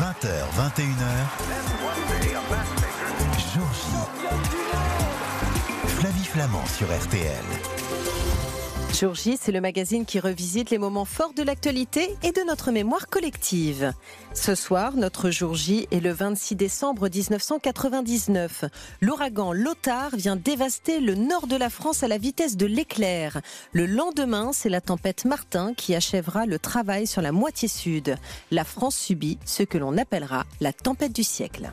20h, 21h, Jour J. Flavie Flamand sur RTL. Jour J, c'est le magazine qui revisite les moments forts de l'actualité et de notre mémoire collective. Ce soir, notre Jour J est le 26 décembre 1999. L'ouragan Lothar vient dévaster le nord de la France à la vitesse de l'éclair. Le lendemain, c'est la tempête Martin qui achèvera le travail sur la moitié sud. La France subit ce que l'on appellera la tempête du siècle.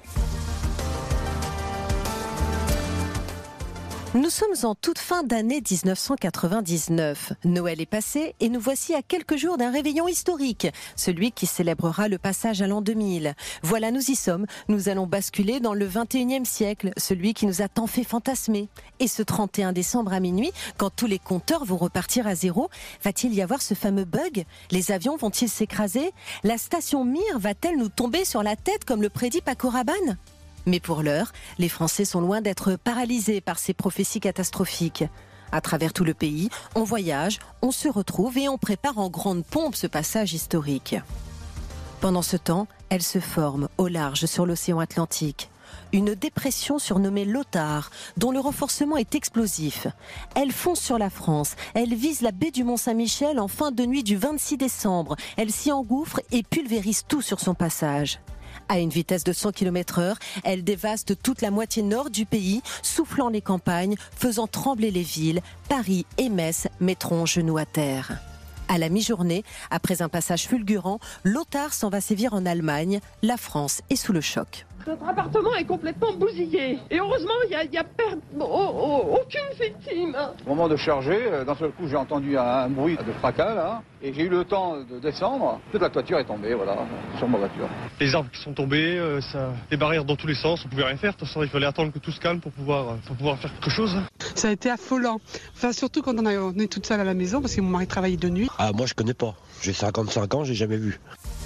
Nous sommes en toute fin d'année 1999. Noël est passé et nous voici à quelques jours d'un réveillon historique, celui qui célébrera le passage à l'an 2000. Voilà, nous y sommes. Nous allons basculer dans le 21e siècle, celui qui nous a tant fait fantasmer. Et ce 31 décembre à minuit, quand tous les compteurs vont repartir à zéro, va-t-il y avoir ce fameux bug ? Les avions vont-ils s'écraser ? La station Mir va-t-elle nous tomber sur la tête comme le prédit Paco Rabanne ? Mais pour l'heure, les Français sont loin d'être paralysés par ces prophéties catastrophiques. À travers tout le pays, on voyage, on se retrouve et on prépare en grande pompe ce passage historique. Pendant ce temps, elle se forme au large sur l'océan Atlantique. Une dépression surnommée Lothar, dont le renforcement est explosif. Elle fonce sur la France, elle vise la baie du Mont-Saint-Michel en fin de nuit du 26 décembre. Elle s'y engouffre et pulvérise tout sur son passage. À une vitesse de 100 km/h, elle dévaste toute la moitié nord du pays, soufflant les campagnes, faisant trembler les villes. Paris et Metz mettront genoux à terre. À la mi-journée, après un passage fulgurant, Lothar s'en va sévir en Allemagne. La France est sous le choc. Notre appartement est complètement bousillé. Et heureusement, il n'y a aucune victime. Au moment de charger, d'un seul coup, j'ai entendu un bruit de fracas, là. Et j'ai eu le temps de descendre. Toute la toiture est tombée, voilà, sur ma voiture. Les arbres qui sont tombés, des barrières dans tous les sens, on pouvait rien faire. De toute façon, il fallait attendre que tout se calme pour pouvoir faire quelque chose. Ça a été affolant. Enfin, surtout quand on est toute seule à la maison, parce que mon mari travaillait de nuit. Ah, moi, je connais pas. J'ai 55 ans, j'ai jamais vu.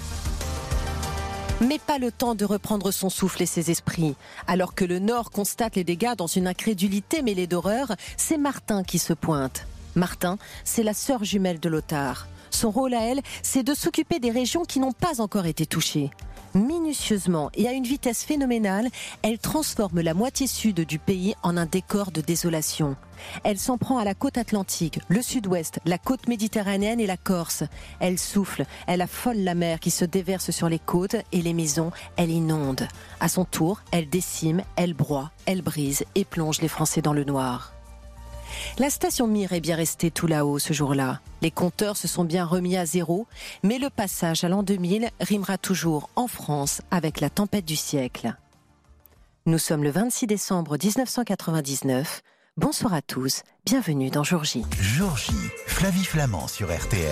Mais pas le temps de reprendre son souffle et ses esprits. Alors que le Nord constate les dégâts dans une incrédulité mêlée d'horreur, c'est Martin qui se pointe. Martin, c'est la sœur jumelle de Lothar. Son rôle à elle, c'est de s'occuper des régions qui n'ont pas encore été touchées. Minutieusement et à une vitesse phénoménale, elle transforme la moitié sud du pays en un décor de désolation. Elle s'en prend à la côte atlantique, le sud-ouest, la côte méditerranéenne et la Corse. Elle souffle, elle affole la mer qui se déverse sur les côtes et les maisons, elle inonde. À son tour, elle décime, elle broie, elle brise et plonge les Français dans le noir. La station Mir est bien restée tout là-haut ce jour-là. Les compteurs se sont bien remis à zéro, mais le passage à l'an 2000 rimera toujours en France avec la tempête du siècle. Nous sommes le 26 décembre 1999. Bonsoir à tous, bienvenue dans Jour J. Jour J, Flavie Flamand sur RTL.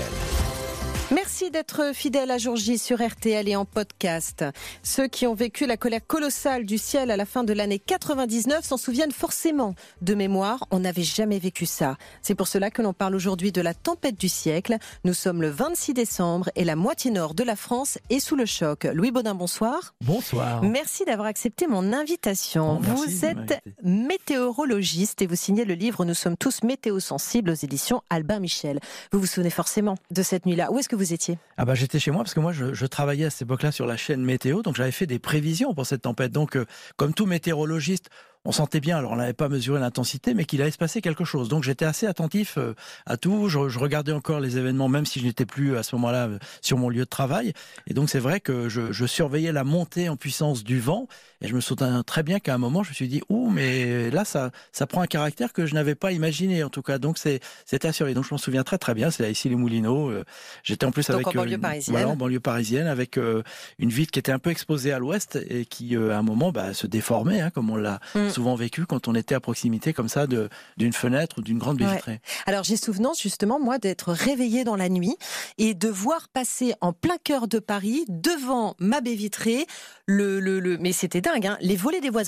Merci d'être fidèle à Jour J sur RTL et en podcast. Ceux qui ont vécu la colère colossale du ciel à la fin de l'année 99 s'en souviennent forcément. De mémoire, on n'avait jamais vécu ça. C'est pour cela que l'on parle aujourd'hui de la tempête du siècle. Nous sommes le 26 décembre et la moitié nord de la France est sous le choc. Louis Baudin, bonsoir. Bonsoir. Merci d'avoir accepté mon invitation. Vous êtes météorologiste et vous signez le livre Nous sommes tous météo-sensibles aux éditions Albin Michel. Vous vous souvenez forcément de cette nuit-là. Où est-ce que vous étiez ? J'étais chez moi parce que moi je travaillais à cette époque-là sur la chaîne météo, donc j'avais fait des prévisions pour cette tempête. Donc comme tout météorologiste, on sentait bien, alors on n'avait pas mesuré l'intensité, mais qu'il allait se passer quelque chose. Donc j'étais assez attentif à tout, je regardais encore les événements, même si je n'étais plus à ce moment-là sur mon lieu de travail. Et donc c'est vrai que je surveillais la montée en puissance du vent, et je me souviens très bien qu'à un moment, je me suis dit, mais là ça prend un caractère que je n'avais pas imaginé, en tout cas. Donc c'était assuré. Donc je m'en souviens très très bien, c'est ici les Moulineaux. J'étais en plus donc avec en banlieue parisienne. Voilà, en banlieue parisienne, avec une vitre qui était un peu exposée à l'ouest, et qui à un moment se déformait, comme on l'a souvent vécu quand on était à proximité comme ça d'une fenêtre ou d'une grande baie vitrée. Alors j'ai souvenance justement moi d'être réveillée dans la nuit et de voir passer en plein cœur de Paris devant ma baie vitrée mais c'était dingue, les volets des voisins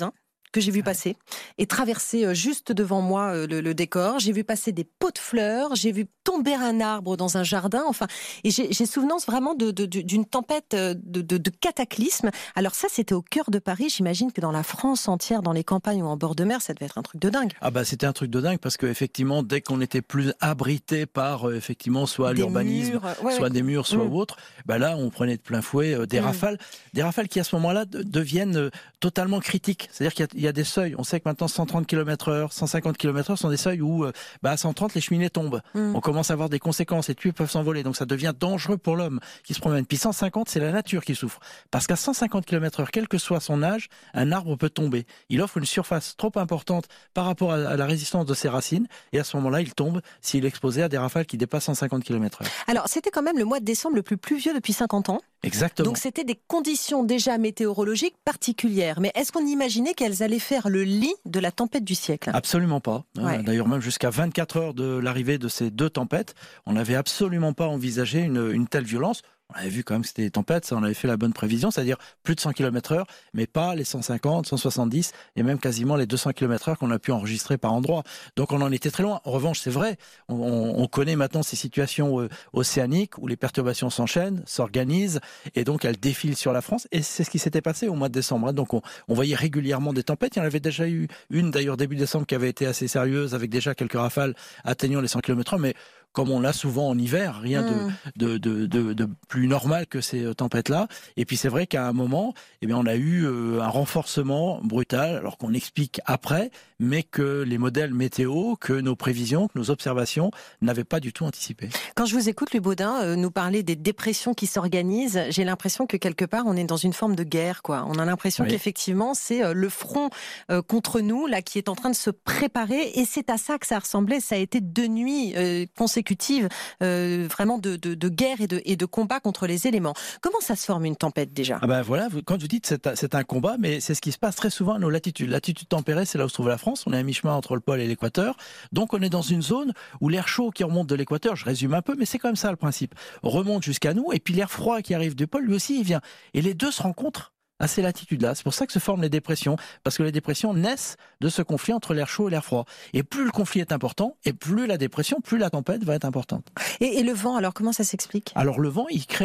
que j'ai vu passer et traverser juste devant moi le décor. J'ai vu passer des pots de fleurs, j'ai vu tomber un arbre dans un jardin. Enfin, et j'ai souvenance vraiment d'une tempête, de cataclysme. Alors ça, c'était au cœur de Paris. J'imagine que dans la France entière, dans les campagnes ou en bord de mer, ça devait être un truc de dingue. Ah bah c'était un truc de dingue parce que effectivement, dès qu'on était plus abrité par effectivement soit l'urbanisme, soit des murs, soit autre, bah là on prenait de plein fouet des rafales qui à ce moment-là deviennent totalement critiques. C'est-à-dire qu'il y a des seuils. On sait que maintenant 130 km/h, 150 km/h sont des seuils où à 130 les cheminées tombent. On commence à avoir des conséquences et tués peuvent s'envoler. Donc ça devient dangereux pour l'homme qui se promène. Puis 150, c'est la nature qui souffre. Parce qu'à 150 km/h, quel que soit son âge, un arbre peut tomber. Il offre une surface trop importante par rapport à la résistance de ses racines et à ce moment-là, il tombe s'il est exposé à des rafales qui dépassent 150 km/h. Alors c'était quand même le mois de décembre le plus pluvieux depuis 50 ans. Exactement. Donc c'était des conditions déjà météorologiques particulières. Mais est-ce qu'on imaginait qu'elles allaient faire le lit de la tempête du siècle ? Absolument pas. Ouais. D'ailleurs, même jusqu'à 24 heures de l'arrivée de ces deux tempêtes, on n'avait absolument pas envisagé une telle violence. On avait vu quand même que c'était des tempêtes, ça, on avait fait la bonne prévision, c'est-à-dire plus de 100 km/h, mais pas les 150, 170, et même quasiment les 200 km/h qu'on a pu enregistrer par endroit. Donc on en était très loin. En revanche, c'est vrai, on connaît maintenant ces situations océaniques où les perturbations s'enchaînent, s'organisent, et donc elles défilent sur la France, et c'est ce qui s'était passé au mois de décembre. Donc on voyait régulièrement des tempêtes, il y en avait déjà eu une d'ailleurs début décembre qui avait été assez sérieuse, avec déjà quelques rafales atteignant les 100 km/h, mais comme on l'a souvent en hiver, rien de plus normal que ces tempêtes-là. Et puis c'est vrai qu'à un moment, on a eu un renforcement brutal, alors qu'on explique après, mais que les modèles météo, que nos prévisions, que nos observations n'avaient pas du tout anticipé. Quand je vous écoute, Louis Baudin, nous parler des dépressions qui s'organisent, j'ai l'impression que quelque part, on est dans une forme de guerre, quoi. On a l'impression qu'effectivement, c'est le front contre nous, là, qui est en train de se préparer, et c'est à ça que ça ressemblait. Ça a été 2 nuits consécutives, vraiment de guerre et de combat contre les éléments. Comment ça se forme une tempête déjà ? Ah ben voilà, quand vous dites c'est un combat, mais c'est ce qui se passe très souvent à nos latitudes. Latitude tempérée, c'est là où se trouve la France. On est à mi-chemin entre le pôle et l'équateur. Donc on est dans une zone où l'air chaud qui remonte de l'équateur, je résume un peu, mais c'est comme ça le principe, remonte jusqu'à nous, et puis l'air froid qui arrive du pôle, lui aussi il vient. Et les deux se rencontrent à ces latitudes-là. C'est pour ça que se forment les dépressions, parce que les dépressions naissent de ce conflit entre l'air chaud et l'air froid. Et plus le conflit est important, et plus la dépression, plus la tempête va être importante. Et le vent, alors comment ça s'explique ? Alors le vent,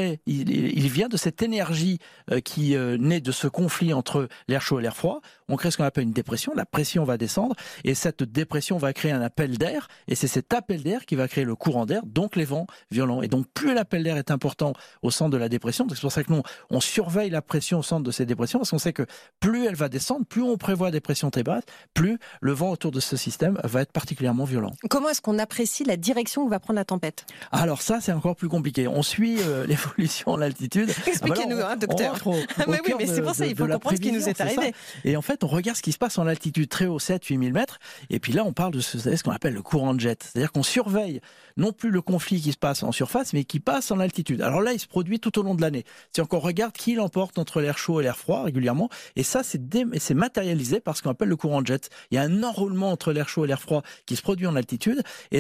il vient de cette énergie qui naît de ce conflit entre l'air chaud et l'air froid. On crée ce qu'on appelle une dépression, la pression va descendre, et cette dépression va créer un appel d'air, et c'est cet appel d'air qui va créer le courant d'air, donc les vents violents. Et donc plus l'appel d'air est important au centre de la dépression, c'est pour ça que nous, on surveille la pression au centre de ces dépressions, parce qu'on sait que plus elle va descendre, plus on prévoit des pressions très basses, plus le vent autour de ce système va être particulièrement violent. Comment est-ce qu'on apprécie la direction que va prendre la tempête ? Alors ça, c'est encore plus compliqué. On suit l'évolution en altitude. Expliquez-nous, docteur. Mais oui, mais c'est pour ça, il faut comprendre ce qui nous est arrivé. Et en fait, on regarde ce qui se passe en altitude très haut, 7-8 000 mètres, et puis là, on parle de ce qu'on appelle le courant de jet. C'est-à-dire qu'on surveille non plus le conflit qui se passe en surface, mais qui passe en altitude. Alors là, il se produit tout au long de l'année. C'est-à-dire qu'on regarde qui l'emporte entre l'air chaud et l'air froid régulièrement, et ça, c'est matérialisé par ce qu'on appelle le courant de jet. Il y a un enroulement entre l'air chaud et l'air froid qui se produit en altitude, et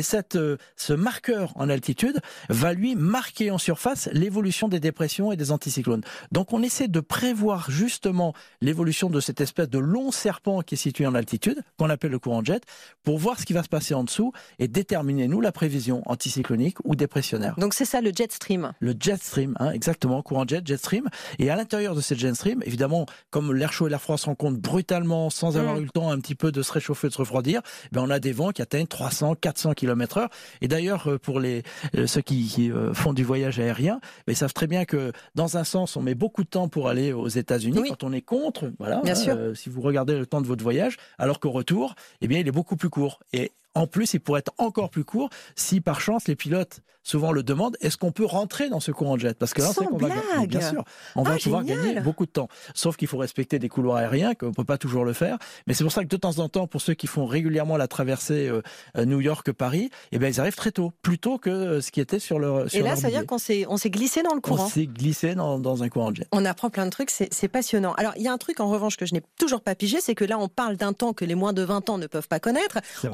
ce marqueur en altitude va lui marquer en surface l'évolution des dépressions et des anticyclones. Donc on essaie de prévoir justement l'évolution de cette espèce de long serpent qui est situé en altitude, qu'on appelle le courant de jet, pour voir ce qui va se passer en dessous et déterminer, nous, la prévision anticyclonique ou dépressionnaire. Donc c'est ça le jet stream. Le jet stream, exactement, courant jet stream. Et à l'intérieur de ce jet stream, évidemment, comme l'air chaud et l'air froid se rencontrent brutalement sans avoir eu le temps un petit peu de se réchauffer, de se refroidir, on a des vents qui atteignent 300, 400 km/h. Et d'ailleurs, pour ceux qui font du voyage aérien, ils savent très bien que dans un sens, on met beaucoup de temps pour aller aux États-Unis. Oui. Quand on est contre, voilà, si vous regardez le temps de votre voyage, alors qu'au retour, il est beaucoup plus court. Et en plus, il pourrait être encore plus court si par chance les pilotes souvent le demandent, est-ce qu'on peut rentrer dans ce courant de jet ? Parce que là, c'est qu'on va gagner, bien sûr, on va pouvoir gagner beaucoup de temps. Sauf qu'il faut respecter des couloirs aériens, qu'on ne peut pas toujours le faire. Mais c'est pour ça que de temps en temps, pour ceux qui font régulièrement la traversée New York-Paris, ils arrivent très tôt, plus tôt que ce qui était sur leur Et là, ça veut billet. dire qu'on s'est glissé dans le courant. On s'est glissé dans un courant de jet. On apprend plein de trucs, c'est passionnant. Alors, il y a un truc en revanche que je n'ai toujours pas pigé, c'est que là, on parle d'un temps que les moins de 20 ans ne peuvent pas connaître. On est en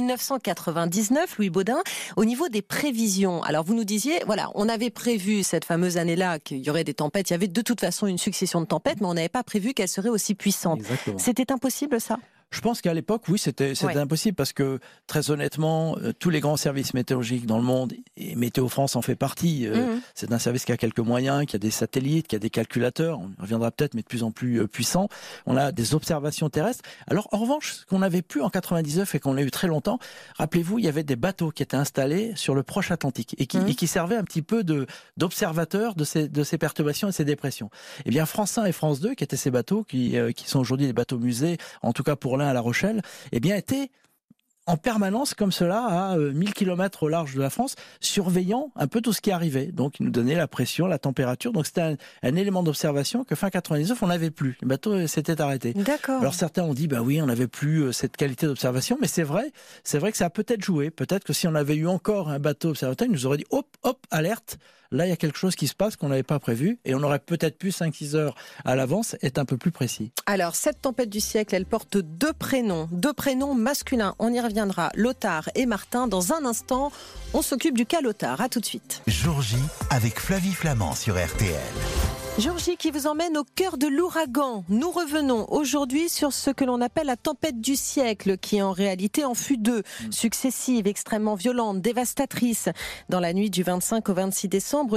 1999, Louis Baudin, au niveau des prévisions. Alors vous nous disiez, voilà, on avait prévu cette fameuse année-là qu'il y aurait des tempêtes. Il y avait de toute façon une succession de tempêtes, mais on n'avait pas prévu qu'elles seraient aussi puissantes. Exactement. C'était impossible, ça ? Je pense qu'à l'époque, oui, c'était impossible parce que, très honnêtement, tous les grands services météorologiques dans le monde, et Météo France en fait partie, c'est un service qui a quelques moyens, qui a des satellites, qui a des calculateurs, on y reviendra peut-être, mais de plus en plus puissants. On a des observations terrestres. Alors, en revanche, ce qu'on n'avait plus en 99 et qu'on a eu très longtemps, rappelez-vous, il y avait des bateaux qui étaient installés sur le Proche Atlantique et qui servaient un petit peu d'observateurs de ces perturbations et ces dépressions. Eh bien, France 1 et France 2, qui étaient ces bateaux, qui sont aujourd'hui des bateaux musées, en tout cas pour à La Rochelle, eh bien, était en permanence comme cela à 1000 km au large de la France, surveillant un peu tout ce qui arrivait. Donc, il nous donnait la pression, la température. Donc, c'était un élément d'observation que fin 99, on n'avait plus. Les bateaux s'étaient arrêtés. D'accord. Alors, certains ont dit, bah oui, on n'avait plus cette qualité d'observation, mais c'est vrai que ça a peut-être joué. Peut-être que si on avait eu encore un bateau observateur, il nous aurait dit, hop, alerte. Là, il y a quelque chose qui se passe qu'on n'avait pas prévu et on aurait peut-être pu 5-6 heures à l'avance être un peu plus précis. Alors, cette tempête du siècle, elle porte deux prénoms masculins. On y reviendra, Lothar et Martin. Dans un instant, on s'occupe du cas Lothar. À tout de suite. Jour J avec Flavie Flamand sur RTL. Jour J qui vous emmène au cœur de l'ouragan. Nous revenons aujourd'hui sur ce que l'on appelle la tempête du siècle, qui en réalité en fut deux, successives, extrêmement violentes, dévastatrices. Dans la nuit du 25 au 26 décembre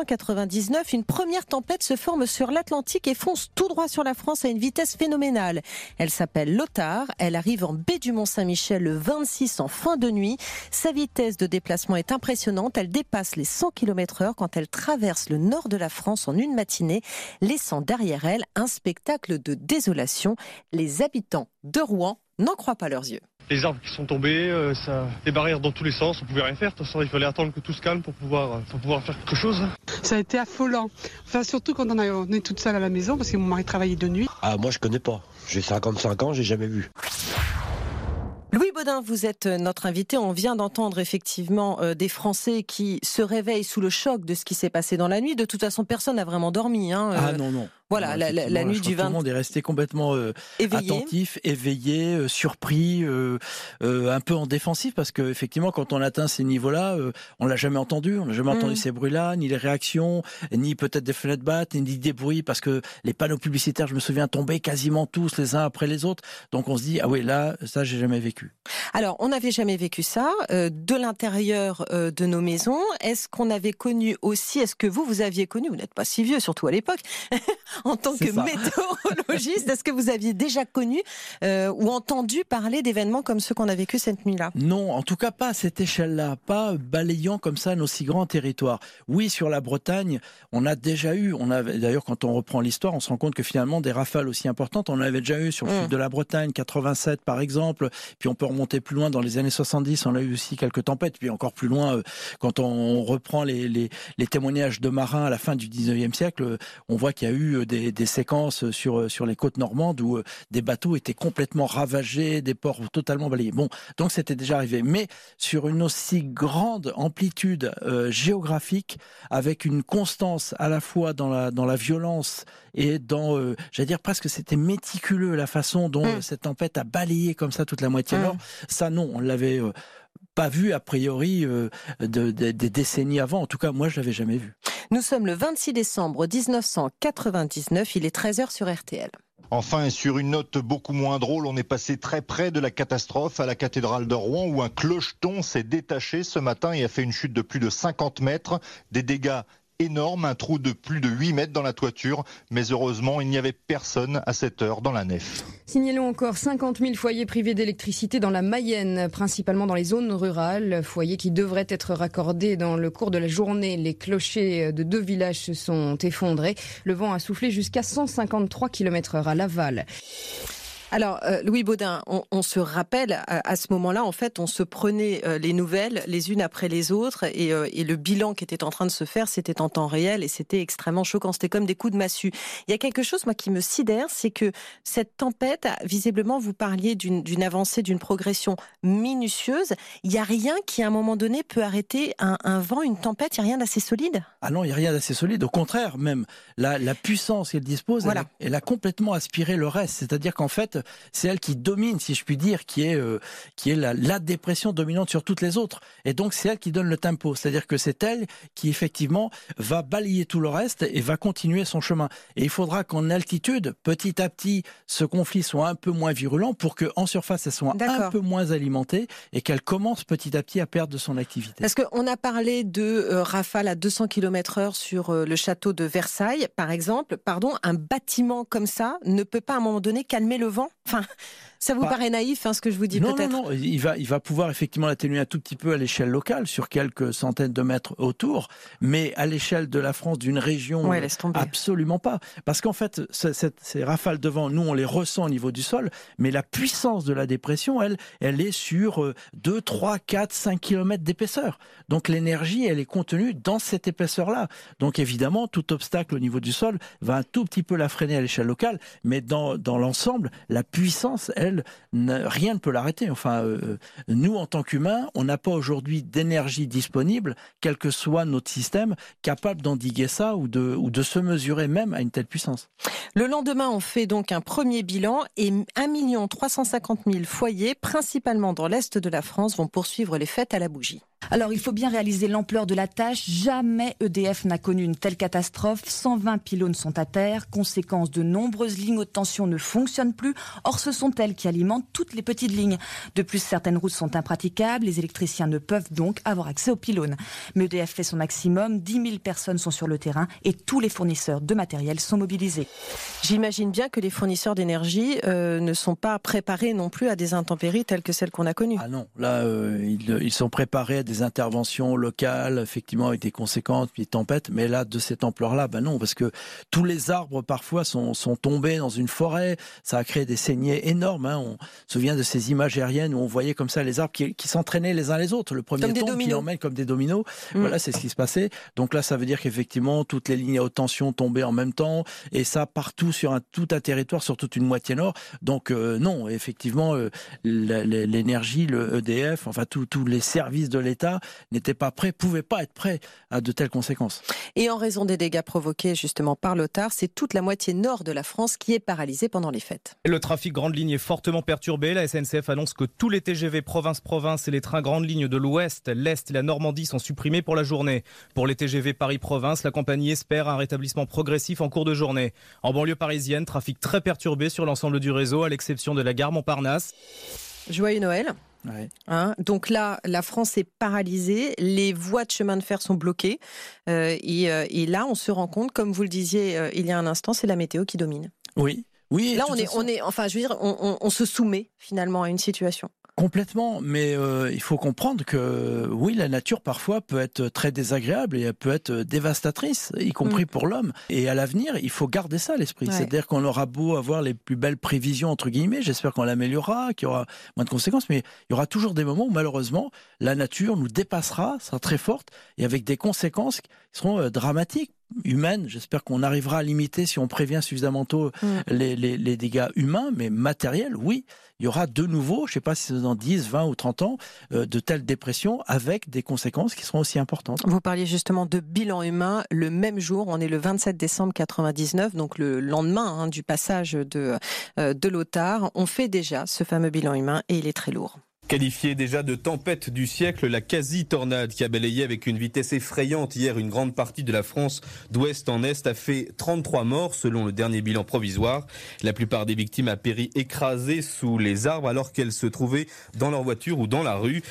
1999, une première tempête se forme sur l'Atlantique et fonce tout droit sur la France à une vitesse phénoménale. Elle s'appelle Lothar, elle arrive en baie du Mont-Saint-Michel le 26 en fin de nuit. Sa vitesse de déplacement est impressionnante, elle dépasse les 100 km/h quand elle traverse le nord de la France en une matinée, laissant derrière elle un spectacle de désolation. Les habitants de Rouen n'en croient pas leurs yeux. Les arbres qui sont tombés, des barrières dans tous les sens, on pouvait rien faire. De toute façon, il fallait attendre que tout se calme pour pouvoir faire quelque chose. Ça a été affolant. Enfin, surtout quand on est toute seule à la maison, parce que mon mari travaillait de nuit. Ah, moi je connais pas. J'ai 55 ans, j'ai jamais vu. Louis Baudin, vous êtes notre invité. On vient d'entendre effectivement des Français qui se réveillent sous le choc de ce qui s'est passé dans la nuit. De toute façon, personne n'a vraiment dormi. Ah non. Voilà, non, la nuit du 20. Tout le monde est resté complètement attentif, éveillé, surpris, un peu en défensif, parce que effectivement, quand on atteint ces niveaux-là, on l'a jamais entendu. On n'a jamais entendu ces bruits-là, ni les réactions, ni peut-être des fenêtres battent, ni des bruits, parce que les panneaux publicitaires, je me souviens, tombaient quasiment tous les uns après les autres. Donc on se dit, ah oui, là, ça, j'ai jamais vécu. Alors, on n'avait jamais vécu ça de l'intérieur de nos maisons. Est-ce qu'on avait connu aussi, est-ce que vous aviez connu, vous n'êtes pas si vieux, surtout à l'époque, en tant que météorologiste, est-ce que vous aviez déjà connu ou entendu parler d'événements comme ceux qu'on a vécu cette nuit-là ? Non, en tout cas pas à cette échelle-là, pas balayant comme ça nos si grands territoires. Oui, sur la Bretagne, on a déjà eu, d'ailleurs quand on reprend l'histoire, on se rend compte que finalement des rafales aussi importantes, on en avait déjà eu sur le sud de la Bretagne, 87 par exemple, puis on peut remonter plus loin dans les années 70, on a eu aussi quelques tempêtes, puis encore plus loin, quand on reprend les témoignages de marins à la fin du 19e siècle, on voit qu'il y a eu des séquences sur les côtes normandes où des bateaux étaient complètement ravagés, des ports totalement balayés. Bon, donc c'était déjà arrivé. Mais sur une aussi grande amplitude géographique, avec une constance à la fois dans la violence et dans, j'allais dire presque c'était méticuleux la façon dont cette tempête a balayé comme ça toute la moitié nord. Ça non, on l'avait pas vu a priori des décennies avant. En tout cas, moi je l'avais jamais vu. Nous sommes le 26 décembre 1999, il est 13h sur RTL. Enfin, et sur une note beaucoup moins drôle, on est passé très près de la catastrophe à la cathédrale de Rouen où un clocheton s'est détaché ce matin et a fait une chute de plus de 50 mètres. Des dégâts énormes, un trou de plus de 8 mètres dans la toiture. Mais heureusement, il n'y avait personne à cette heure dans la nef. Signalons encore 50 000 foyers privés d'électricité dans la Mayenne, principalement dans les zones rurales. Foyers qui devraient être raccordés dans le cours de la journée. Les clochers de 2 villages se sont effondrés. Le vent a soufflé jusqu'à 153 km/h à Laval. Alors, Louis Baudin, on se rappelle, à ce moment-là, en fait, on se prenait les nouvelles les unes après les autres et le bilan qui était en train de se faire, c'était en temps réel et c'était extrêmement choquant. C'était comme des coups de massue. Il y a quelque chose, moi, qui me sidère, c'est que cette tempête, visiblement, vous parliez d'une avancée, d'une progression minutieuse. Il n'y a rien qui, à un moment donné, peut arrêter un vent, une tempête. Il n'y a rien d'assez solide. Ah non, il n'y a rien d'assez solide. Au contraire, même, la puissance qu'elle dispose, voilà. elle a complètement aspiré le reste. C'est-à-dire qu'en fait, tempête, c'est elle qui domine, si je puis dire, qui est la dépression dominante sur toutes les autres. Et donc c'est elle qui donne le tempo, c'est-à-dire que c'est elle qui effectivement va balayer tout le reste et va continuer son chemin. Et il faudra qu'en altitude, petit à petit, ce conflit soit un peu moins virulent pour qu'en surface, elle soit un peu moins alimentée et qu'elle commence petit à petit à perdre de son activité. Parce qu'on a parlé de rafales à 200 km/h sur le château de Versailles, par exemple. Pardon, un bâtiment comme ça ne peut pas à un moment donné calmer le vent ? Enfin, ça vous paraît naïf, ce que je vous dis peut-être ? Non, il va pouvoir effectivement l'atténuer un tout petit peu à l'échelle locale, sur quelques centaines de mètres autour, mais à l'échelle de la France, d'une région, absolument pas. Parce qu'en fait, ces rafales de vent, nous, on les ressent au niveau du sol, mais la puissance de la dépression, elle est sur 2, 3, 4, 5 km d'épaisseur. Donc l'énergie, elle est contenue dans cette épaisseur-là. Donc évidemment, tout obstacle au niveau du sol va un tout petit peu la freiner à l'échelle locale, mais dans l'ensemble, la puissance, rien ne peut l'arrêter. Enfin, nous, en tant qu'humains, on n'a pas aujourd'hui d'énergie disponible, quel que soit notre système, capable d'endiguer ça ou de se mesurer même à une telle puissance. Le lendemain, on fait donc un premier bilan et 1 350 000 foyers, principalement dans l'Est de la France, vont poursuivre les fêtes à la bougie. Alors, il faut bien réaliser l'ampleur de la tâche. Jamais EDF n'a connu une telle catastrophe. 120 pylônes sont à terre. Conséquence, de nombreuses lignes haute tension ne fonctionnent plus. Or, ce sont elles qui alimentent toutes les petites lignes. De plus, certaines routes sont impraticables. Les électriciens ne peuvent donc avoir accès aux pylônes. Mais EDF fait son maximum. 10 000 personnes sont sur le terrain et tous les fournisseurs de matériel sont mobilisés. J'imagine bien que les fournisseurs d'énergie ne sont pas préparés non plus à des intempéries telles que celles qu'on a connues. Ah non, là, ils sont préparés à des interventions locales, effectivement, avec des conséquences, puis des tempêtes, mais là, de cette ampleur-là, non, parce que tous les arbres, parfois, sont tombés dans une forêt, ça a créé des saignées énormes, On se souvient de ces images aériennes où on voyait comme ça les arbres qui s'entraînaient les uns les autres, le premier tombe, qui emmène comme des dominos, voilà, c'est ce qui se passait, donc là, ça veut dire qu'effectivement, toutes les lignes à haute tension tombaient en même temps, et ça, partout, sur tout un territoire, sur toute une moitié nord, donc non, effectivement, l'énergie, le EDF, enfin, tous les services de l'État n'étaient pas prêts, pouvaient pas être prêts à de telles conséquences. Et en raison des dégâts provoqués justement par l'Otard, c'est toute la moitié nord de la France qui est paralysée pendant les fêtes. Le trafic grande ligne est fortement perturbé. La SNCF annonce que tous les TGV province-province et les trains grande ligne de l'Ouest, l'Est et la Normandie sont supprimés pour la journée. Pour les TGV Paris-Province, la compagnie espère un rétablissement progressif en cours de journée. En banlieue parisienne, trafic très perturbé sur l'ensemble du réseau, à l'exception de la gare Montparnasse. Joyeux Noël. Ouais. Donc là, la France est paralysée, les voies de chemin de fer sont bloquées et là, on se rend compte, comme vous le disiez il y a un instant, c'est la météo qui domine. Oui. Là, on se soumet finalement à une situation. Complètement, mais il faut comprendre que oui, la nature parfois peut être très désagréable et elle peut être dévastatrice, y compris pour l'homme. Et à l'avenir, il faut garder ça à l'esprit. Ouais. C'est-à-dire qu'on aura beau avoir les plus belles prévisions, entre guillemets, j'espère qu'on l'améliorera, qu'il y aura moins de conséquences, mais il y aura toujours des moments où malheureusement, la nature nous dépassera, sera très forte et avec des conséquences qui seront dramatiques. Humaine, j'espère qu'on arrivera à limiter si on prévient suffisamment tôt les dégâts humains, mais matériels, oui, il y aura de nouveau, je ne sais pas si c'est dans 10, 20 ou 30 ans, de telles dépressions avec des conséquences qui seront aussi importantes. Vous parliez justement de bilan humain, le même jour, on est le 27 décembre 99, donc le lendemain du passage de l'Otard, on fait déjà ce fameux bilan humain et il est très lourd. Qualifiée déjà de tempête du siècle, la quasi-tornade qui a balayé avec une vitesse effrayante hier une grande partie de la France d'ouest en est a fait 33 morts selon le dernier bilan provisoire. La plupart des victimes a péri écrasées sous les arbres alors qu'elles se trouvaient dans leur voiture ou dans la rue.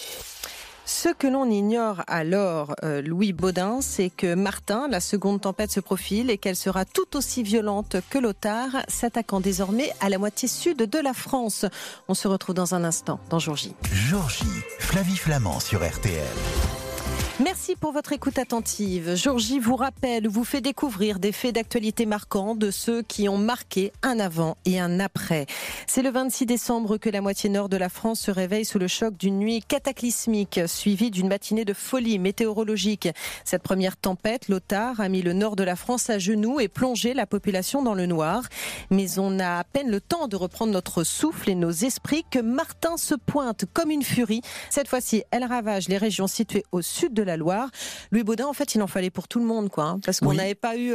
Ce que l'on ignore alors, Louis Baudin, c'est que Martin, la seconde tempête se profile et qu'elle sera tout aussi violente que l'Otard, s'attaquant désormais à la moitié sud de la France. On se retrouve dans un instant dans Jour J. Jour J, Flavie Flamand sur RTL. Merci pour votre écoute attentive. Jour J vous rappelle, vous fait découvrir des faits d'actualité marquants de ceux qui ont marqué un avant et un après. C'est le 26 décembre que la moitié nord de la France se réveille sous le choc d'une nuit cataclysmique, suivie d'une matinée de folie météorologique. Cette première tempête, l'Otard, a mis le nord de la France à genoux et plongé la population dans le noir. Mais on a à peine le temps de reprendre notre souffle et nos esprits que Martin se pointe comme une furie. Cette fois-ci, elle ravage les régions situées au sud de la la Loire. Louis Baudin, en fait, il en fallait pour tout le monde, quoi, hein, parce qu'on n'avait pas eu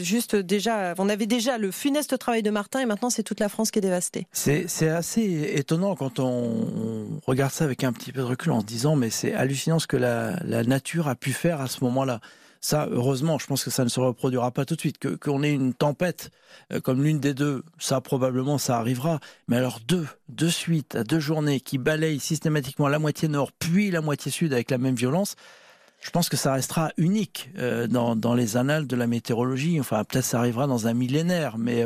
on avait déjà le funeste travail de Martin et maintenant c'est toute la France qui est dévastée. C'est assez étonnant quand on regarde ça avec un petit peu de recul en se disant mais c'est hallucinant ce que la nature a pu faire à ce moment-là. Ça, heureusement, je pense que ça ne se reproduira pas tout de suite. Qu'on ait une tempête comme l'une des deux, ça probablement ça arrivera. Mais alors deux suites, à 2 journées, qui balayent systématiquement la moitié nord puis la moitié sud avec la même violence, je pense que ça restera unique dans les annales de la météorologie. Enfin, peut-être ça arrivera dans un millénaire, mais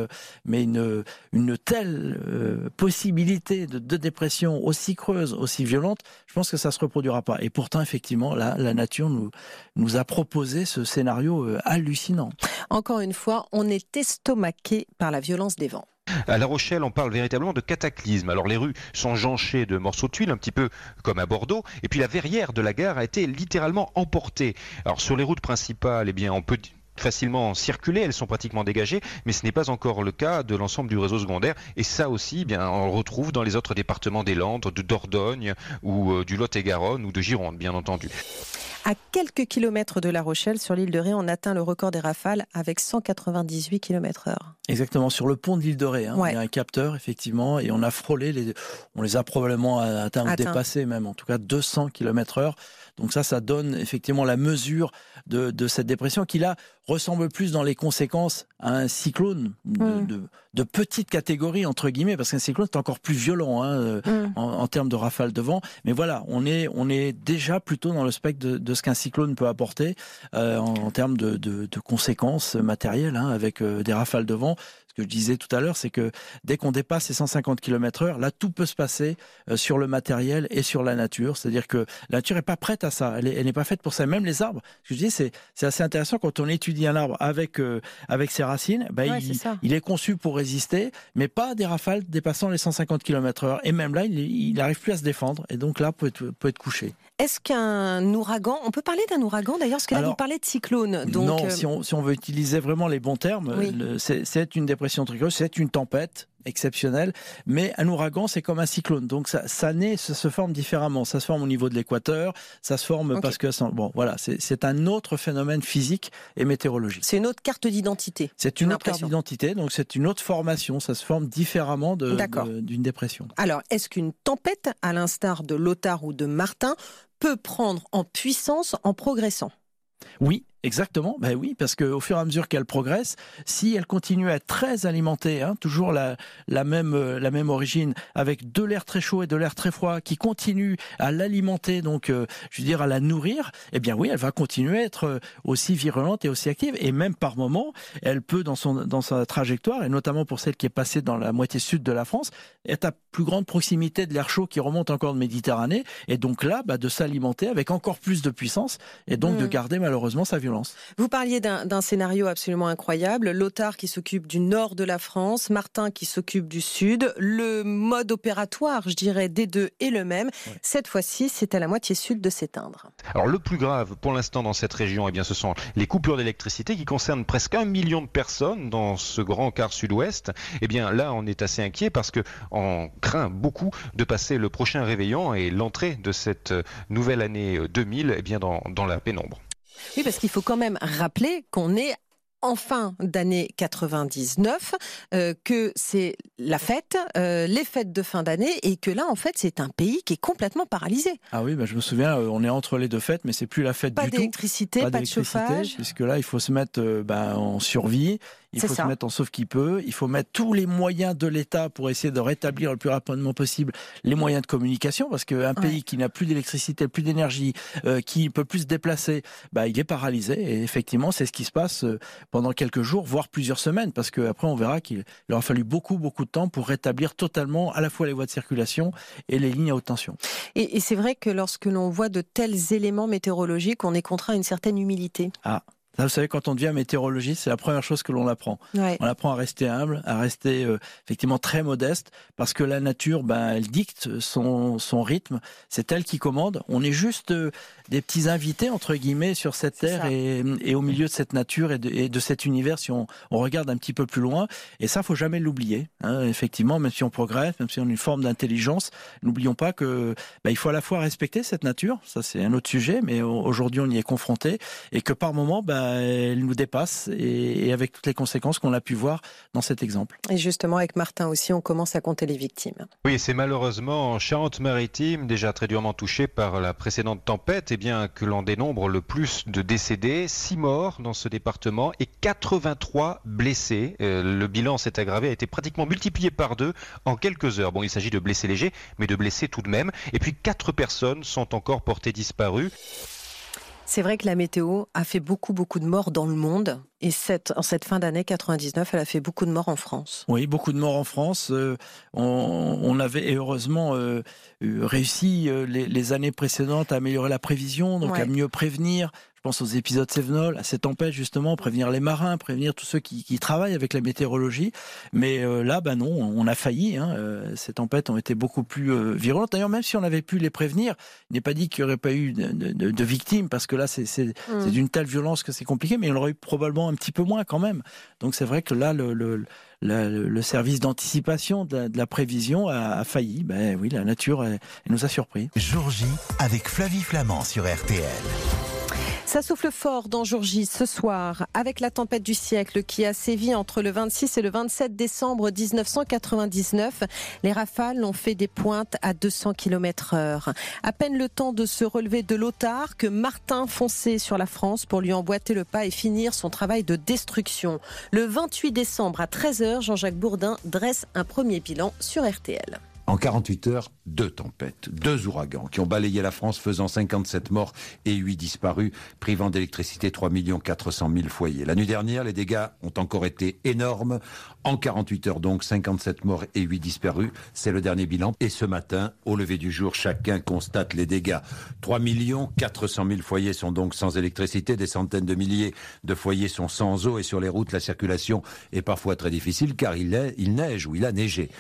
une telle possibilité de dépression aussi creuse, aussi violente, je pense que ça se reproduira pas. Et pourtant, effectivement, là, la nature nous a proposé ce scénario hallucinant. Encore une fois, on est estomaqué par la violence des vents. À La Rochelle, on parle véritablement de cataclysme. Alors les rues sont jonchées de morceaux de tuiles, un petit peu comme à Bordeaux. Et puis la verrière de la gare a été littéralement emportée. Alors sur les routes principales, on peut facilement circuler, elles sont pratiquement dégagées, mais ce n'est pas encore le cas de l'ensemble du réseau secondaire. Et ça aussi, on le retrouve dans les autres départements des Landes, de Dordogne ou du Lot-et-Garonne ou de Gironde, bien entendu. À quelques kilomètres de La Rochelle, sur l'île de Ré, on atteint le record des rafales avec 198 km/h. Exactement, sur le pont de l'île de Ré. Ouais. Il y a un capteur, effectivement, et on a frôlé, on les a probablement atteints ou dépassés même, en tout cas 200 km/h. Donc ça donne effectivement la mesure de cette dépression qui là ressemble plus dans les conséquences à un cyclone de petite catégorie, entre guillemets, parce qu'un cyclone c'est encore plus violent en termes de rafales de vent. Mais voilà, on est déjà plutôt dans le spectre de ce qu'un cyclone peut apporter en termes de conséquences matérielles, avec des rafales de vent. Ce que je disais tout à l'heure, c'est que dès qu'on dépasse les 150 km/h, là, tout peut se passer sur le matériel et sur la nature. C'est-à-dire que la nature n'est pas prête à ça. Elle n'est pas faite pour ça. Même les arbres, ce que je dis, c'est assez intéressant quand on étudie un arbre avec ses racines. Il est conçu pour résister, mais pas des rafales dépassant les 150 km/h. Et même là, il n'arrive plus à se défendre. Et donc là, peut être couché. Est-ce qu'un ouragan, on peut parler d'un ouragan d'ailleurs, parce que là, vous parlez de cyclone. Donc, non, si on veut utiliser vraiment les bons termes, c'est une dépression très creuse, c'est une tempête exceptionnelle, mais un ouragan c'est comme un cyclone, donc ça se forme différemment, ça se forme au niveau de l'équateur, ça se forme parce que c'est un autre phénomène physique et météorologique. C'est une autre carte d'identité. C'est une autre carte d'identité, donc c'est une autre formation, ça se forme différemment d'une dépression. Alors, est-ce qu'une tempête, à l'instar de Lothar ou de Martin, peut prendre en puissance en progressant ? Oui, exactement. Oui, parce qu'au fur et à mesure qu'elle progresse, si elle continue à être très alimentée, toujours la même origine, avec de l'air très chaud et de l'air très froid, qui continue à l'alimenter, donc à la nourrir, elle va continuer à être aussi virulente et aussi active. Et même par moment, elle peut dans sa trajectoire, et notamment pour celle qui est passée dans la moitié sud de la France, être à plus grande proximité de l'air chaud qui remonte encore de Méditerranée, et donc là, de s'alimenter avec encore plus de puissance, et donc de garder malheureusement sa violence. Vous parliez d'un scénario absolument incroyable. Lothar qui s'occupe du nord de la France, Martin qui s'occupe du sud. Le mode opératoire, je dirais, des deux est le même. Ouais. Cette fois-ci, c'est à la moitié sud de s'éteindre. Alors le plus grave pour l'instant dans cette région, ce sont les coupures d'électricité qui concernent presque 1 million de personnes dans ce grand quart sud-ouest. Là, on est assez inquiet parce qu'on craint beaucoup de passer le prochain réveillon et l'entrée de cette nouvelle année 2000 dans la pénombre. Oui, parce qu'il faut quand même rappeler qu'on est en fin d'année 99, que c'est la fête, les fêtes de fin d'année, et que là, en fait, c'est un pays qui est complètement paralysé. Ah oui, je me souviens, on est entre les deux fêtes, mais c'est plus la fête du tout. Pas d'électricité, pas de chauffage. Puisque là, il faut se mettre en survie. Il faut se mettre en sauve qui peut. Il faut mettre tous les moyens de l'État pour essayer de rétablir le plus rapidement possible les moyens de communication, parce qu'un pays qui n'a plus d'électricité, plus d'énergie, qui ne peut plus se déplacer, il est paralysé. Et effectivement, c'est ce qui se passe pendant quelques jours, voire plusieurs semaines, parce qu'après, on verra qu'il aura fallu beaucoup de temps pour rétablir totalement à la fois les voies de circulation et les lignes à haute tension. Et c'est vrai que lorsque l'on voit de tels éléments météorologiques, on est contraint à une certaine humilité. Ah. Vous savez, quand on devient météorologiste, c'est la première chose que l'on apprend. Ouais. On apprend à rester humble, à rester effectivement très modeste, parce que la nature, elle dicte son rythme. C'est elle qui commande. On est juste des petits invités entre guillemets sur cette terre et au milieu de cette nature et de cet univers si on regarde un petit peu plus loin. Et ça, faut jamais l'oublier. Hein. Effectivement, même si on progresse, même si on a une forme d'intelligence, n'oublions pas que il faut à la fois respecter cette nature. Ça, c'est un autre sujet, mais aujourd'hui, on y est confronté et que par moments, elle nous dépasse et avec toutes les conséquences qu'on a pu voir dans cet exemple. Et justement, avec Martin aussi, on commence à compter les victimes. Oui, c'est malheureusement en Charente-Maritime, déjà très durement touchée par la précédente tempête, que l'on dénombre le plus de décédés, 6 morts dans ce département et 83 blessés. Le bilan s'est aggravé, a été pratiquement multiplié par 2 en quelques heures. Bon, il s'agit de blessés légers, mais de blessés tout de même. Et puis 4 personnes sont encore portées disparues. C'est vrai que la météo a fait beaucoup de morts dans le monde. Et en cette fin d'année 99, elle a fait beaucoup de morts en France. Oui, beaucoup de morts en France. On avait heureusement réussi les années précédentes à améliorer la prévision, donc à mieux prévenir. Je pense aux épisodes Cévenol, à ces tempêtes justement, prévenir les marins, prévenir tous ceux qui travaillent avec la météorologie. Mais là, non, on a failli. Ces tempêtes ont été beaucoup plus virulentes. D'ailleurs, même si on avait pu les prévenir, il n'est pas dit qu'il n'y aurait pas eu de victimes, parce que là, c'est d'une telle violence que c'est compliqué, mais il y en aurait eu probablement un petit peu moins quand même. Donc c'est vrai que là, le service d'anticipation de la prévision a failli. Oui, la nature elle nous a surpris. Jour J avec Flavie Flamand sur RTL. Ça souffle fort dans Jour J ce soir, avec la tempête du siècle qui a sévi entre le 26 et le 27 décembre 1999. Les rafales ont fait des pointes à 200 km/h. À peine le temps de se relever de l'otard que Martin fonçait sur la France pour lui emboîter le pas et finir son travail de destruction. Le 28 décembre à 13h, Jean-Jacques Bourdin dresse un premier bilan sur RTL. En 48 heures, 2 tempêtes, 2 ouragans qui ont balayé la France, faisant 57 morts et 8 disparus, privant d'électricité 3 400 000 foyers. La nuit dernière, les dégâts ont encore été énormes. En 48 heures donc, 57 morts et 8 disparus, c'est le dernier bilan. Et ce matin, au lever du jour, chacun constate les dégâts. 3 400 000 foyers sont donc sans électricité, des centaines de milliers de foyers sont sans eau et sur les routes, la circulation est parfois très difficile car il neige ou il a neigé.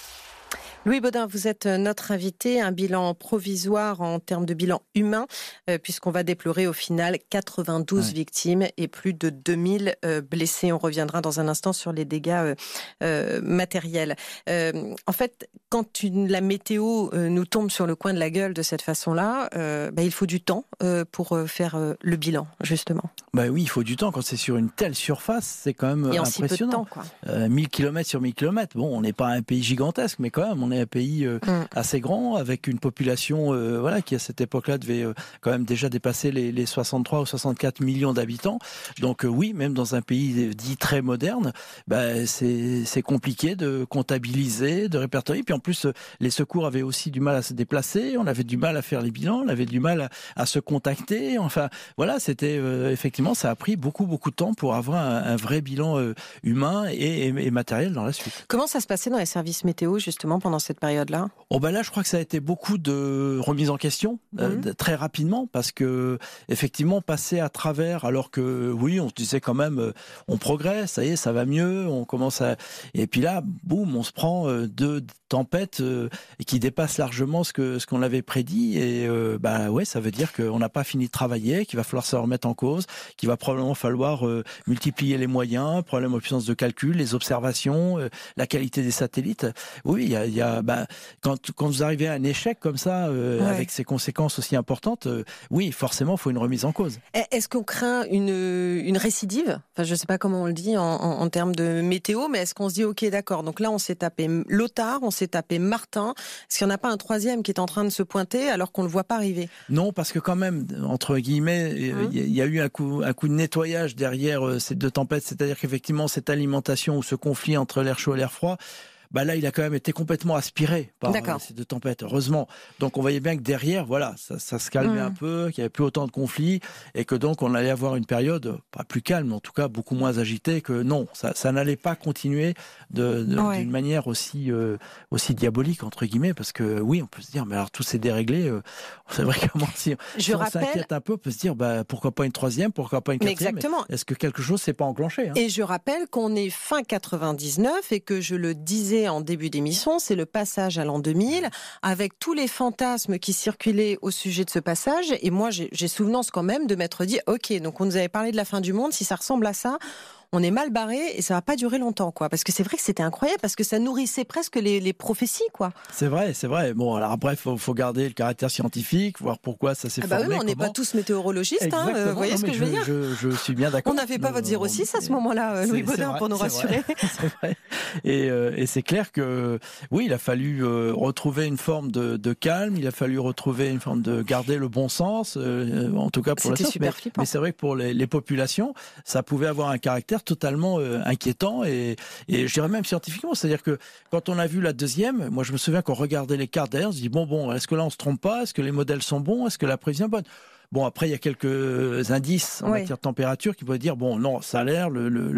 Louis Baudin, vous êtes notre invité. Un bilan provisoire en termes de bilan humain, puisqu'on va déplorer au final 92 victimes et plus de 2000 blessés. On reviendra dans un instant sur les dégâts matériels. En fait, quand la météo nous tombe sur le coin de la gueule de cette façon-là, il faut du temps pour faire le bilan, justement. Oui, il faut du temps. Quand c'est sur une telle surface, c'est quand même impressionnant. Si peu de temps, quoi. 1000 km sur 1000 km. Bon, on n'est pas un pays gigantesque, mais quand même, on est un pays assez grand, avec une population qui à cette époque-là devait quand même déjà dépasser les 63 ou 64 millions d'habitants. Donc oui, même dans un pays dit très moderne, c'est compliqué de comptabiliser, de répertorier. Puis en plus, les secours avaient aussi du mal à se déplacer, on avait du mal à faire les bilans, on avait du mal à se contacter. Enfin, voilà, c'était effectivement, ça a pris beaucoup de temps pour avoir un vrai bilan humain et matériel dans la suite. Comment ça se passait dans les services météo, justement, pendant cette période-là? Là, je crois que ça a été beaucoup de remise en question, très rapidement, parce que, effectivement, passer à travers, alors que, oui, on se disait quand même, on progresse, ça y est, ça va mieux, on commence à... Et puis là, boum, on se prend 2 tempêtes qui dépassent largement ce qu'on avait prédit, et ça veut dire qu'on n'a pas fini de travailler, qu'il va falloir se remettre en cause, qu'il va probablement falloir multiplier les moyens, problème aux puissances de calcul, les observations, la qualité des satellites. Oui, il y a quand vous arrivez à un échec comme ça, avec ces conséquences aussi importantes, oui, forcément, il faut une remise en cause. Est-ce qu'on craint une récidive? Enfin, je ne sais pas comment on le dit en termes de météo, mais est-ce qu'on se dit, ok, d'accord, donc là, on s'est tapé l'otard, on s'est tapé Martin, est-ce qu'il n'y en a pas un troisième qui est en train de se pointer alors qu'on ne le voit pas arriver? Non, parce que quand même, entre guillemets, il y a eu un coup de nettoyage derrière ces 2 tempêtes, c'est-à-dire qu'effectivement, cette alimentation ou ce conflit entre l'air chaud et l'air froid, là, il a quand même été complètement aspiré par ces 2 tempêtes, heureusement. Donc, on voyait bien que derrière, ça se calmait un peu, qu'il n'y avait plus autant de conflits, et que donc, on allait avoir une période, pas plus calme, mais en tout cas, beaucoup moins agitée, que non, ça n'allait pas continuer d'une manière aussi diabolique, entre guillemets, parce que oui, on peut se dire, mais alors, tout s'est déréglé, c'est vrai que si on s'inquiète un peu, on peut se dire, pourquoi pas une 3e, pourquoi pas une 4e? Exactement. Est-ce que quelque chose s'est pas enclenché? Et je rappelle qu'on est fin 99, et que je le disais évoqué en début d'émission, c'est le passage à l'an 2000, avec tous les fantasmes qui circulaient au sujet de ce passage. Et moi, j'ai souvenance quand même de m'être dit, ok, donc on nous avait parlé de la fin du monde, si ça ressemble à ça, on est mal barré et ça va pas durer longtemps, quoi. Parce que c'est vrai que c'était incroyable, parce que ça nourrissait presque les prophéties, quoi. C'est vrai. Bon, alors après, faut garder le caractère scientifique, voir pourquoi ça s'est formé. Oui, mais on n'est pas tous météorologistes, vous voyez ce que je veux dire. Je suis bien d'accord. On n'avait pas votre 06 à ce moment-là, Louis Baudin, pour nous rassurer. C'est vrai. Et c'est clair que, oui, il a fallu retrouver une forme de calme, il a fallu retrouver une forme de garder le bon sens, en tout cas pour la science. Mais c'est vrai que pour les populations, ça pouvait avoir un caractère totalement inquiétant et je dirais même scientifiquement. C'est-à-dire que quand on a vu la deuxième, moi je me souviens qu'on regardait les cartes derrière, on se dit bon, est-ce que là on se trompe pas? Est-ce que les modèles sont bons? Est-ce que la prévision est bonne? Bon, après, il y a quelques indices en matière de température qui pourraient dire, bon, non, ça a l'air,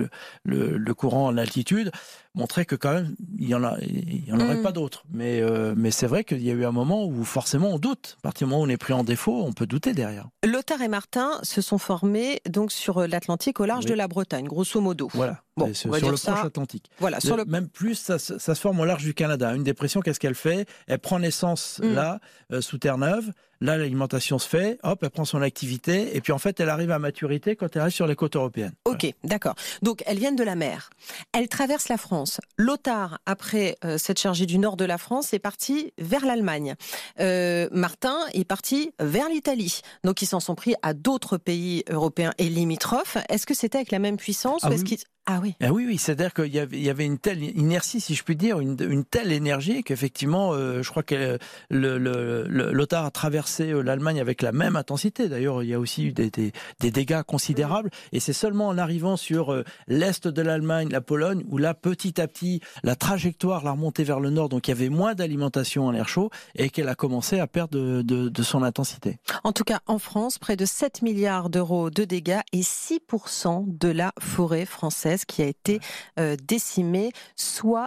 le courant en altitude montrait que quand même, il y en aurait pas d'autres. Mais c'est vrai qu'il y a eu un moment où forcément on doute. À partir du moment où on est pris en défaut, on peut douter derrière. Lothar et Martin se sont formés donc sur l'Atlantique au large de la Bretagne, grosso modo. Voilà. Bon, sur le proche Atlantique. Voilà, même plus, ça se forme au large du Canada. Une dépression, qu'est-ce qu'elle fait? Elle prend naissance là, sous Terre-Neuve. Là, l'alimentation se fait. Hop, elle prend son activité. Et puis, en fait, elle arrive à maturité quand elle arrive sur les côtes européennes. Ok, d'accord. Donc, elles viennent de la mer. Elles traversent la France. Lothar, après s'être chargé du nord de la France, est parti vers l'Allemagne. Martin est parti vers l'Italie. Donc, ils s'en sont pris à d'autres pays européens et limitrophes. Est-ce que c'était avec la même puissance ou est-ce qu'ils... Ah oui. Oui, c'est-à-dire qu'il y avait une telle inertie, si je puis dire, une telle énergie qu'effectivement, je crois que Lothar a traversé l'Allemagne avec la même intensité. D'ailleurs, il y a aussi eu des dégâts considérables. Et c'est seulement en arrivant sur l'est de l'Allemagne, la Pologne, où là, petit à petit, la trajectoire l'a remontée vers le nord, donc il y avait moins d'alimentation en air chaud, et qu'elle a commencé à perdre de son intensité. En tout cas, en France, près de 7 milliards d'euros de dégâts et 6% de la forêt française qui a été décimée, soit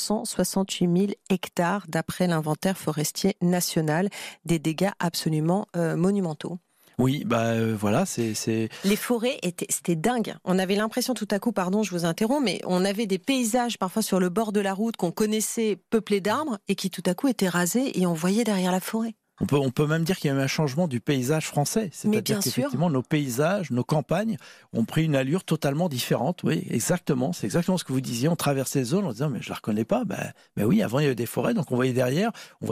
968 000 hectares d'après l'inventaire forestier national, des dégâts absolument monumentaux. Oui, voilà, c'est... Les forêts c'était dingue. On avait l'impression tout à coup, pardon, je vous interromps, mais on avait des paysages parfois sur le bord de la route qu'on connaissait peuplés d'arbres et qui tout à coup étaient rasés et on voyait derrière la forêt. On peut même dire qu'il y a eu un changement du paysage français. C'est-à-dire qu'effectivement, nos paysages, nos campagnes ont pris une allure totalement différente. Oui, exactement. C'est exactement ce que vous disiez. On traversait les zones en disant, mais je la reconnais pas. Ben oui, avant, il y avait des forêts. Donc, on voyait derrière.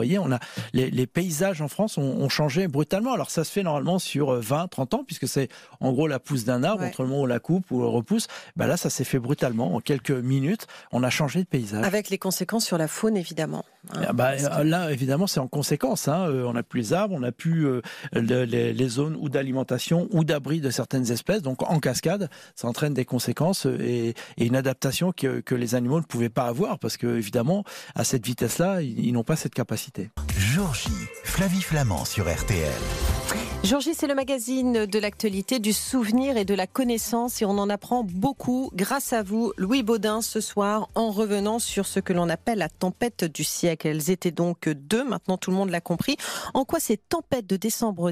Les paysages en France ont changé brutalement. Alors, ça se fait normalement sur 20, 30 ans, puisque c'est en gros la pousse d'un arbre. Entre le moment où on la coupe ou on le repousse. Là, ça s'est fait brutalement. En quelques minutes, on a changé de paysage. Avec les conséquences sur la faune, évidemment. Là, évidemment, c'est en conséquence. On n'a plus les arbres, on n'a plus les zones ou d'alimentation ou d'abri de certaines espèces. Donc en cascade, ça entraîne des conséquences et une adaptation que les animaux ne pouvaient pas avoir parce que évidemment, à cette vitesse-là, ils n'ont pas cette capacité. Jour J, Flavie Flamand sur RTL. Jour J, c'est le magazine de l'actualité, du souvenir et de la connaissance et on en apprend beaucoup grâce à vous, Louis Baudin, ce soir, en revenant sur ce que l'on appelle la tempête du siècle. Elles étaient donc 2, maintenant tout le monde l'a compris. En quoi ces tempêtes de décembre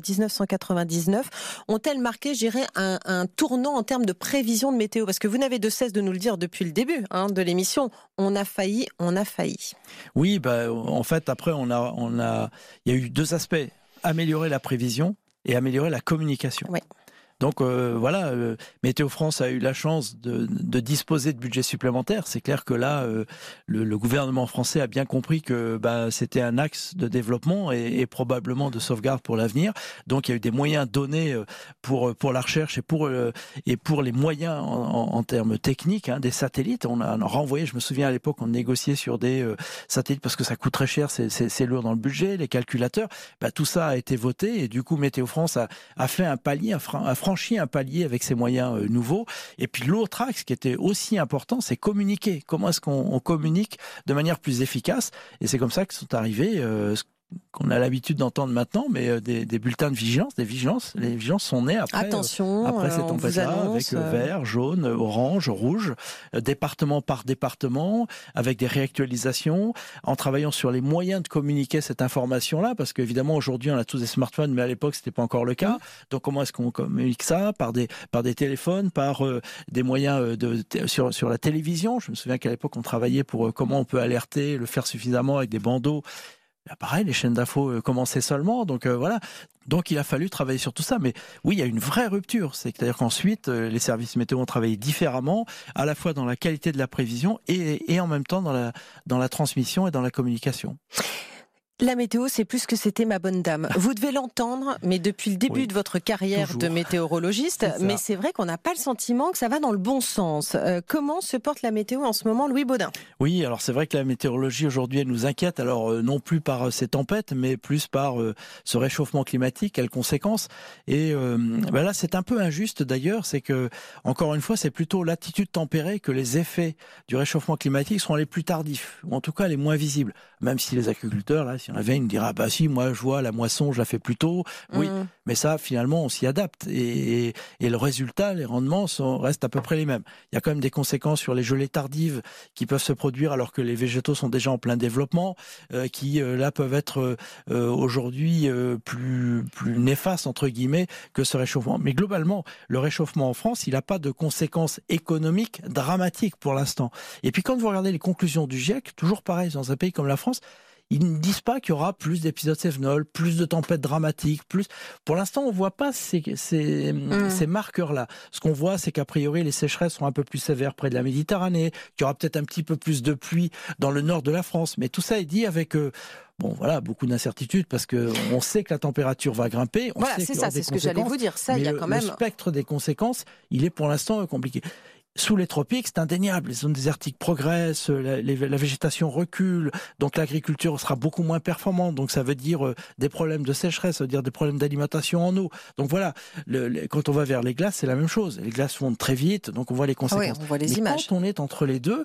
1999 ont-elles marqué, je dirais, un tournant en termes de prévision de météo? Parce que vous n'avez de cesse de nous le dire depuis le début de l'émission, on a failli. Oui, en fait, après, il y a eu 2 aspects. Améliorer la prévision et améliorer la communication. Oui. Donc Météo France a eu la chance de disposer de budgets supplémentaires. C'est clair que là, le gouvernement français a bien compris que c'était un axe de développement et probablement de sauvegarde pour l'avenir. Donc il y a eu des moyens donnés pour la recherche et pour les moyens en termes techniques, des satellites. On a renvoyé, je me souviens à l'époque, on négociait sur des satellites parce que ça coûte très cher, c'est lourd dans le budget, les calculateurs. Tout ça a été voté et du coup Météo France a fait un palier, a franchi un palier avec ces moyens nouveaux. Et puis l'autre axe qui était aussi important, c'est communiquer. Comment est-ce qu'on communique de manière plus efficace? Et c'est comme ça que sont arrivés qu'on a l'habitude d'entendre maintenant, mais des bulletins de vigilance, les vigilances sont nées après, après ces tempêtes-là, avec vert, jaune, orange, rouge, département par département, avec des réactualisations, en travaillant sur les moyens de communiquer cette information-là, parce qu'évidemment aujourd'hui on a tous des smartphones, mais à l'époque c'était pas encore le cas. Donc comment est-ce qu'on communique ça? Par des téléphones, par des moyens sur la télévision. Je me souviens qu'à l'époque on travaillait pour comment on peut alerter, le faire suffisamment avec des bandeaux. Là, pareil, les chaînes d'infos commençaient seulement, donc voilà. Donc il a fallu travailler sur tout ça. Mais oui, il y a une vraie rupture. C'est-à-dire qu'ensuite, les services météo ont travaillé différemment, à la fois dans la qualité de la prévision et en même temps dans la transmission et dans la communication. La météo, c'est plus que c'était, ma bonne dame. Vous devez l'entendre, mais depuis le début de votre carrière de météorologiste, mais c'est vrai qu'on n'a pas le sentiment que ça va dans le bon sens. Comment se porte la météo en ce moment, Louis Baudin? Oui, alors c'est vrai que la météorologie aujourd'hui, elle nous inquiète, alors non plus par ces tempêtes, mais plus par ce réchauffement climatique, quelles conséquences. Et là, c'est un peu injuste d'ailleurs, c'est que, encore une fois, c'est plutôt l'attitude tempérée que les effets du réchauffement climatique seront les plus tardifs, ou en tout cas les moins visibles. Même si les agriculteurs, là, si on avait, ils me diraient, bah si, moi je vois la moisson, je la fais plus tôt. Oui, mais ça, finalement, on s'y adapte. Et le résultat, les rendements restent à peu près les mêmes. Il y a quand même des conséquences sur les gelées tardives qui peuvent se produire alors que les végétaux sont déjà en plein développement, qui là peuvent être aujourd'hui plus néfastes, entre guillemets, que ce réchauffement. Mais globalement, le réchauffement en France, il n'a pas de conséquences économiques dramatiques pour l'instant. Et puis quand vous regardez les conclusions du GIEC, toujours pareil, dans un pays comme la France, ils ne disent pas qu'il y aura plus d'épisodes cévenols, plus de tempêtes dramatiques, plus. Pour l'instant, on ne voit pas ces marqueurs-là. Ce qu'on voit, c'est qu'a priori, les sécheresses sont un peu plus sévères près de la Méditerranée, qu'il y aura peut-être un petit peu plus de pluie dans le nord de la France. Mais tout ça est dit avec beaucoup d'incertitudes parce que on sait que la température va grimper. Voilà, c'est ça, c'est ce que j'allais vous dire. Ça, il y a quand même. Le spectre des conséquences, il est pour l'instant compliqué. Sous les tropiques, c'est indéniable. Les zones désertiques progressent, la végétation recule, donc l'agriculture sera beaucoup moins performante. Donc ça veut dire des problèmes de sécheresse, ça veut dire des problèmes d'alimentation en eau. Donc voilà, quand on va vers les glaces, c'est la même chose. Les glaces fondent très vite, donc on voit les conséquences. Oui, on voit les images. Quand on est entre les deux,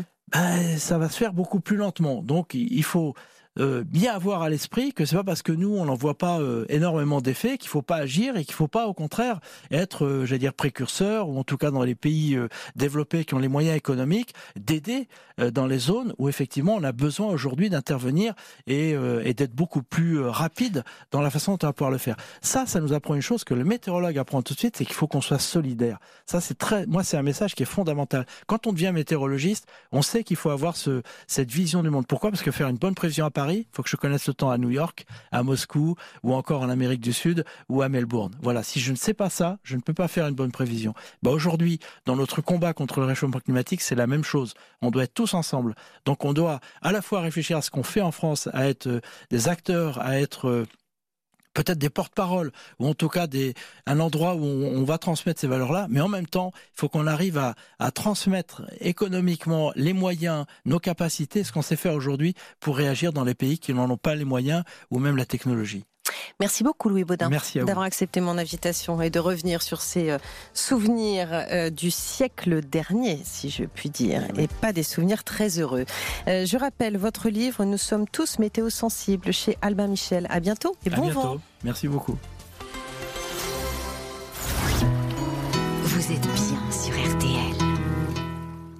ça va se faire beaucoup plus lentement. Donc il faut bien avoir à l'esprit que c'est pas parce que nous on n'en voit pas énormément d'effets qu'il faut pas agir et qu'il faut pas au contraire être précurseur, ou en tout cas dans les pays développés qui ont les moyens économiques d'aider dans les zones où effectivement on a besoin aujourd'hui d'intervenir et d'être beaucoup plus rapide dans la façon dont on va pouvoir le faire. Ça nous apprend une chose que le météorologue apprend tout de suite, c'est qu'il faut qu'on soit solidaire. Ça c'est un message qui est fondamental. Quand on devient météorologiste, on sait qu'il faut avoir cette vision du monde. Pourquoi ? Parce que faire une bonne prévision à Paris, il faut que je connaisse le temps à New York, à Moscou, ou encore en Amérique du Sud, ou à Melbourne. Voilà, si je ne sais pas ça, je ne peux pas faire une bonne prévision. Aujourd'hui, dans notre combat contre le réchauffement climatique, c'est la même chose. On doit être tous ensemble. Donc on doit à la fois réfléchir à ce qu'on fait en France, à être des acteurs, à être peut-être des porte-paroles, ou en tout cas un endroit où on va transmettre ces valeurs-là, mais en même temps, il faut qu'on arrive à transmettre économiquement les moyens, nos capacités, ce qu'on sait faire aujourd'hui pour réagir dans les pays qui n'en ont pas les moyens, ou même la technologie. Merci beaucoup Louis Baudin d'avoir accepté mon invitation et de revenir sur ces souvenirs du siècle dernier, si je puis dire, et pas des souvenirs très heureux. Je rappelle votre livre « Nous sommes tous météo-sensibles » chez Albin Michel. À bientôt et bon vent. Merci beaucoup. Vous êtes bien